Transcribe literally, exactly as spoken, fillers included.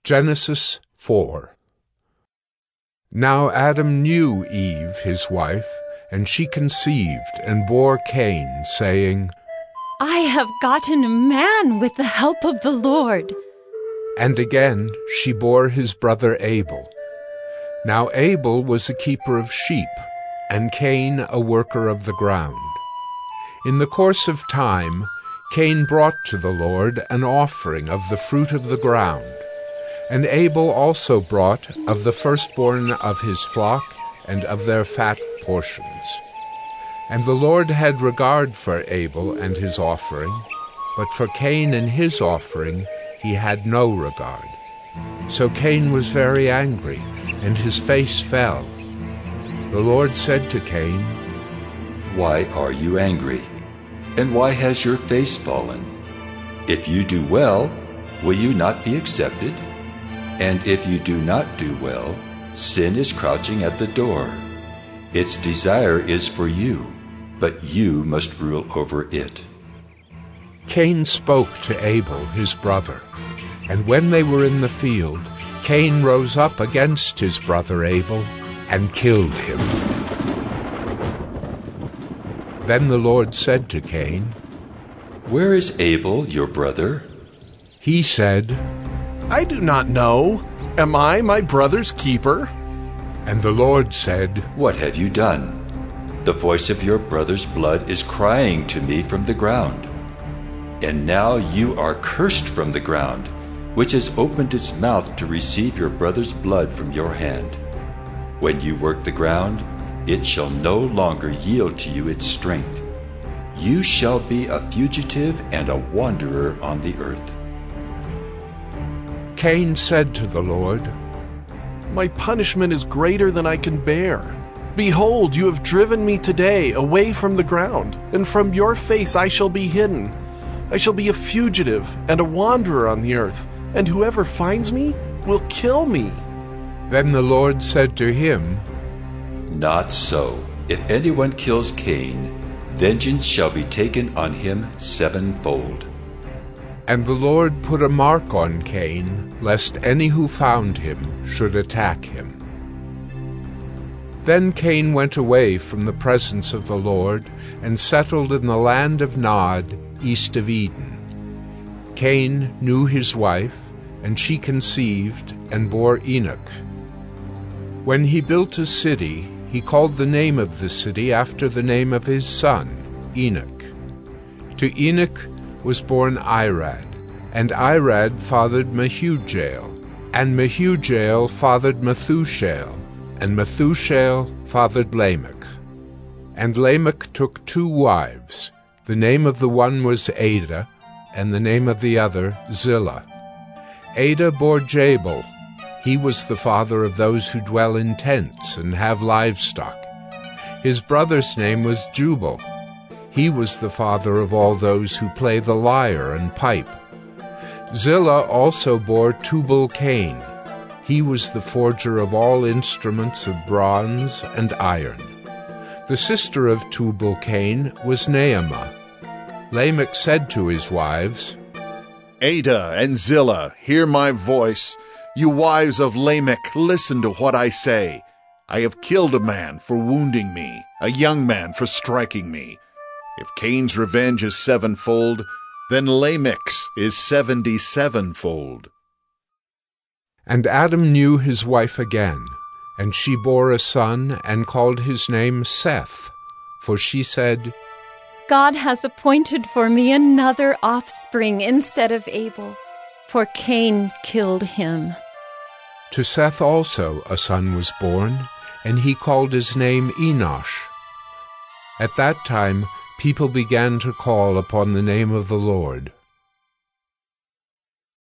Genesis four. Now Adam knew Eve, his wife, and she conceived and bore Cain, saying, I have gotten a man with the help of the Lord. And again she bore his brother Abel. Now Abel was a keeper of sheep, and Cain a worker of the ground. In the course of time, Cain brought to the Lord an offering of the fruit of the ground, and Abel also brought of the firstborn of his flock and of their fat portions. And the Lord had regard for Abel and his offering, but for Cain and his offering he had no regard. So Cain was very angry, and his face fell. The Lord said to Cain, Why are you angry? And why has your face fallen? If you do well, will you not be accepted? And if you do not do well, sin is crouching at the door. Its desire is for you, but you must rule over it. Cain spoke to Abel, his brother, and when they were in the field, Cain rose up against his brother Abel and killed him. Then the Lord said to Cain, Where is Abel, your brother? He said, I do not know. Am I my brother's keeper? And the Lord said, What have you done? The voice of your brother's blood is crying to me from the ground. And now you are cursed from the ground, which has opened its mouth to receive your brother's blood from your hand. When you work the ground, it shall no longer yield to you its strength. You shall be a fugitive and a wanderer on the earth. Cain said to the Lord, My punishment is greater than I can bear. Behold, you have driven me today away from the ground, and from your face I shall be hidden. I shall be a fugitive and a wanderer on the earth, and whoever finds me will kill me. Then the Lord said to him, Not so. If anyone kills Cain, vengeance shall be taken on him sevenfold. And the Lord put a mark on Cain, lest any who found him should attack him. Then Cain went away from the presence of the Lord and settled in the land of Nod, east of Eden. Cain knew his wife, and she conceived and bore Enoch. When he built a city, he called the name of the city after the name of his son, Enoch. To Enoch was born Irad, and Irad fathered Mehujael, and Mehujael fathered Methushael, and Methushael fathered Lamech. And Lamech took two wives. The name of the one was Adah, and the name of the other Zillah. Adah bore Jabal. He was the father of those who dwell in tents and have livestock. His brother's name was Jubal. He was the father of all those who play the lyre and pipe. Zillah also bore Tubal-Cain. He was the forger of all instruments of bronze and iron. The sister of Tubal-Cain was Naamah. Lamech said to his wives, Adah and Zillah, hear my voice. You wives of Lamech, listen to what I say. I have killed a man for wounding me, a young man for striking me. If Cain's revenge is sevenfold, then Lamech's is seventy-sevenfold. And Adam knew his wife again, and she bore a son and called his name Seth, for she said, God has appointed for me another offspring instead of Abel, for Cain killed him. To Seth also a son was born, and he called his name Enosh. At that time people began to call upon the name of the Lord.